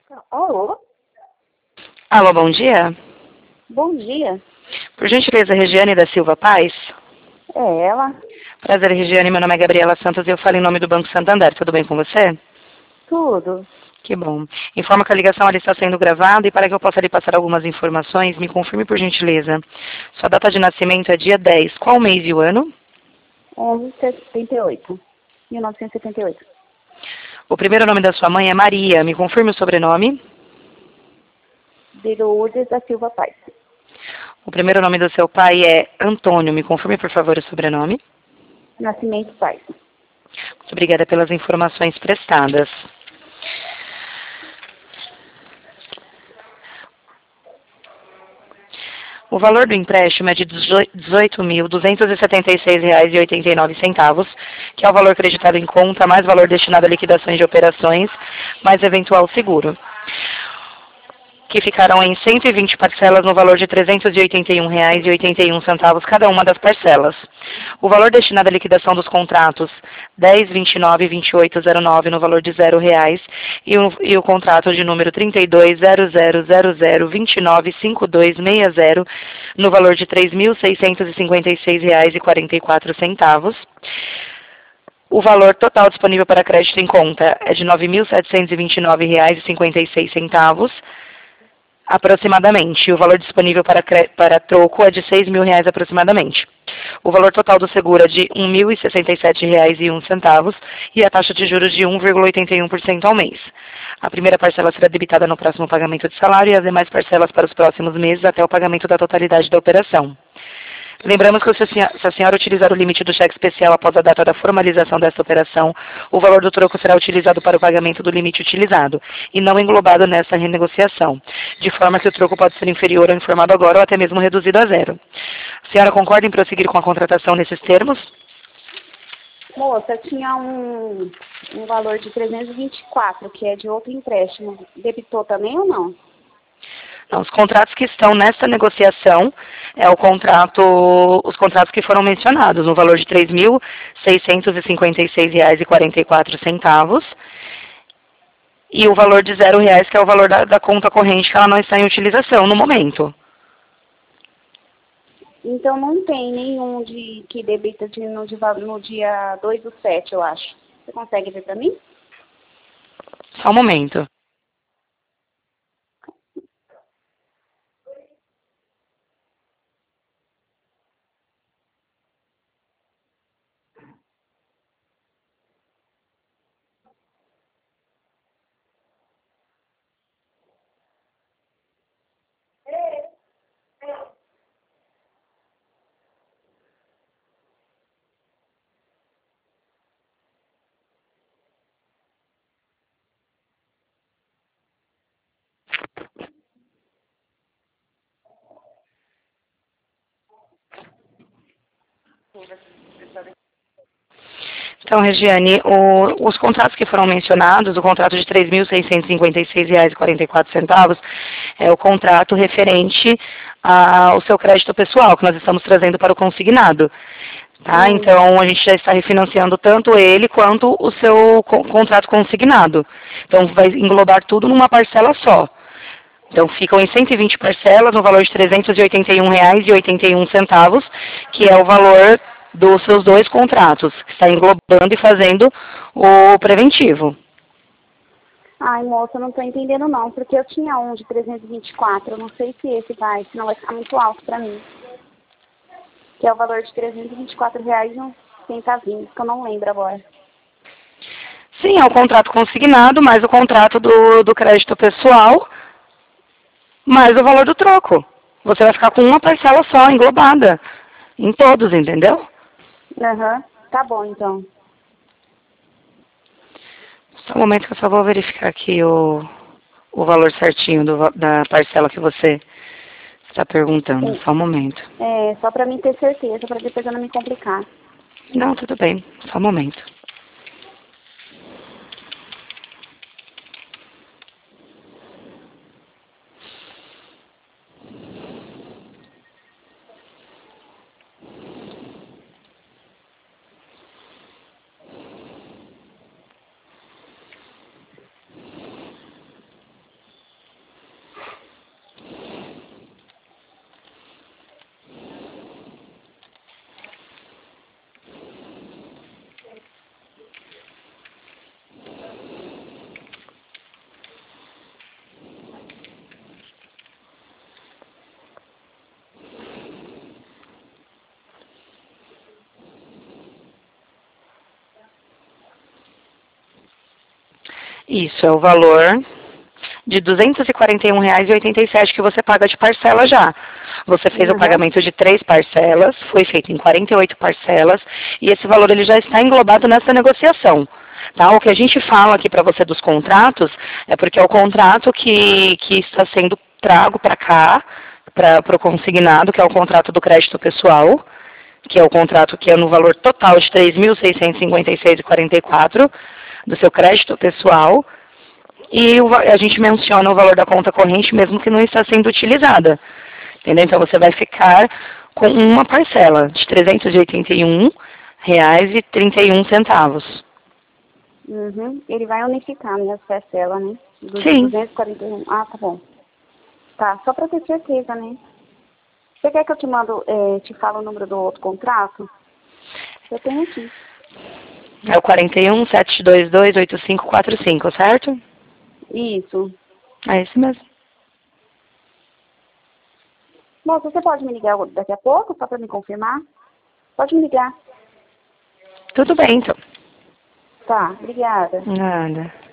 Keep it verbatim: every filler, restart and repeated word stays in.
Alô? Alô, bom dia. Bom dia. Por gentileza, Regiane da Silva Paz. É ela? Prazer, Regiane. Meu nome é Gabriela Santos e eu falo em nome do Banco Santander. Tudo bem com você? Tudo. Que bom. Informa que a ligação ali está sendo gravada e para que eu possa lhe passar algumas informações, me confirme por gentileza. Sua data de nascimento é dia dez. Qual mês e o ano? onze de setenta e oito. mil novecentos e setenta e oito. O primeiro nome da sua mãe é Maria. Me confirme o sobrenome. De Lourdes da Silva Paz. O primeiro nome do seu pai é Antônio. Me confirme, por favor, o sobrenome. Nascimento Paz. Muito obrigada pelas informações prestadas. O valor do empréstimo é de dezoito mil duzentos e setenta e seis reais e oitenta e nove centavos, que é o valor creditado em conta, mais valor destinado a liquidações de operações, mais eventual seguro, que ficarão em cento e vinte parcelas no valor de trezentos e oitenta e um reais e oitenta e um centavos cada uma das parcelas. O valor destinado à liquidação dos contratos dez, vinte e nove e vinte e oito zero nove no valor de zero reais e o, e o contrato de número trinta e dois zero zero zero zero vinte e nove cinquenta e dois sessenta no valor de três mil seiscentos e cinquenta e seis reais e quarenta e quatro centavos. O valor total disponível para crédito em conta é de nove mil setecentos e vinte e nove reais e cinquenta e seis centavos. Aproximadamente. O valor disponível para, para troco é de seis mil reais aproximadamente. O valor total do seguro é de um mil e sessenta e sete reais e um centavos e a taxa de juros de um vírgula oitenta e um por cento ao mês. A primeira parcela será debitada no próximo pagamento de salário e as demais parcelas para os próximos meses até o pagamento da totalidade da operação. Lembramos que se a senhora utilizar o limite do cheque especial após a data da formalização desta operação, o valor do troco será utilizado para o pagamento do limite utilizado e não englobado nessa renegociação, de forma que o troco pode ser inferior ao informado agora ou até mesmo reduzido a zero. A senhora concorda em prosseguir com a contratação nesses termos? Moça, tinha um, um valor de trezentos e vinte e quatro, que é de outro empréstimo. Debitou também ou não? Não, os contratos que estão nessa negociação é o contrato, os contratos que foram mencionados, no valor de três mil seiscentos e cinquenta e seis reais e quarenta e quatro centavos e o valor de zero reais, que é o valor da, da conta corrente, que ela não está em utilização no momento. Então não tem nenhum de que debita de, no, de, no dia dois do sete, eu acho. Você consegue ver para mim? Só um momento. Então, Regiane, o, os contratos que foram mencionados, o contrato de três mil seiscentos e cinquenta e seis reais e quarenta e quatro centavos, é o contrato referente ao seu crédito pessoal, que nós estamos trazendo para o consignado. Tá? Hum. Então, a gente já está refinanciando tanto ele quanto o seu co contrato consignado. Então, vai englobar tudo numa parcela só. Então, ficam em cento e vinte parcelas, no valor de trezentos e oitenta e um reais e oitenta e um centavos, que é o valor dos seus dois contratos, que está englobando e fazendo o preventivo. Ai, moça, eu não estou entendendo não, porque eu tinha um de trezentos e vinte e quatro, eu não sei se esse vai, senão vai ficar muito alto para mim. Que é o valor de trezentos e vinte e quatro reais e uns centavinhos, que eu não lembro agora. Sim, é o contrato consignado, mais o contrato do, do crédito pessoal, mais o valor do troco. Você vai ficar com uma parcela só, englobada, em todos, entendeu? Aham, uhum. Tá bom então. Só um momento que eu só vou verificar aqui o, o valor certinho do, da parcela que você está perguntando. Sim. Só um momento. É, só para mim ter certeza, para depois eu não me complicar. Não, tudo bem. Só um momento. Isso, é o valor de duzentos e quarenta e um reais e oitenta e sete centavos que você paga de parcela já. Você fez Uhum. o pagamento de três parcelas, foi feito em quarenta e oito parcelas, e esse valor ele já está englobado nessa negociação. Tá? O que a gente fala aqui para você dos contratos é porque é o contrato que, que está sendo trago para cá, para o consignado, que é o contrato do crédito pessoal, que é o contrato que é no valor total de três mil seiscentos e cinquenta e seis reais e quarenta e quatro centavos do seu crédito pessoal, e o, a gente menciona o valor da conta corrente mesmo que não está sendo utilizada. Entendeu? Então você vai ficar com uma parcela de trezentos e oitenta e um reais e trinta e um centavos. Uhum. Ele vai unificar minhas parcelas, né? Dos Sim. duzentos e quarenta e um. Ah, tá bom. Tá, só para ter certeza, né? Você quer que eu te mando, é, te falo o número do outro contrato? Eu tenho aqui. É o quarenta e um, sete dois dois, oito cinco quatro cinco, certo? Isso. É isso mesmo. Moça, você pode me ligar daqui a pouco, só para me confirmar? Pode me ligar. Tudo bem, então. Tá, obrigada. Nada.